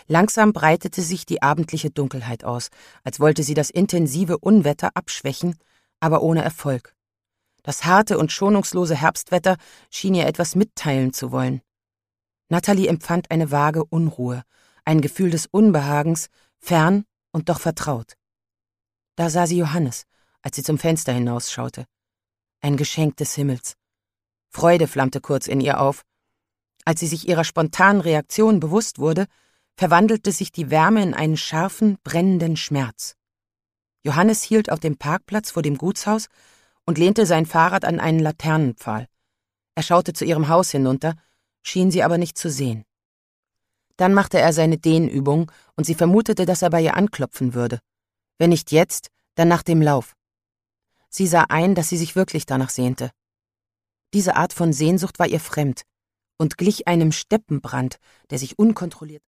Langsam breitete sich die abendliche Dunkelheit aus, als wollte sie das intensive Unwetter abschwächen, aber ohne Erfolg. Das harte und schonungslose Herbstwetter schien ihr etwas mitteilen zu wollen. Natalie empfand eine vage Unruhe, ein Gefühl des Unbehagens, fern und doch vertraut. Da sah sie Johannes, als sie zum Fenster hinausschaute. Ein Geschenk des Himmels. Freude flammte kurz in ihr auf. Als sie sich ihrer spontanen Reaktion bewusst wurde, verwandelte sich die Wärme in einen scharfen, brennenden Schmerz. Johannes hielt auf dem Parkplatz vor dem Gutshaus und lehnte sein Fahrrad an einen Laternenpfahl. Er schaute zu ihrem Haus hinunter, schien sie aber nicht zu sehen. Dann machte er seine Dehnübung und sie vermutete, dass er bei ihr anklopfen würde. Wenn nicht jetzt, dann nach dem Lauf. Sie sah ein, dass sie sich wirklich danach sehnte. Diese Art von Sehnsucht war ihr fremd und glich einem Steppenbrand, der sich unkontrolliert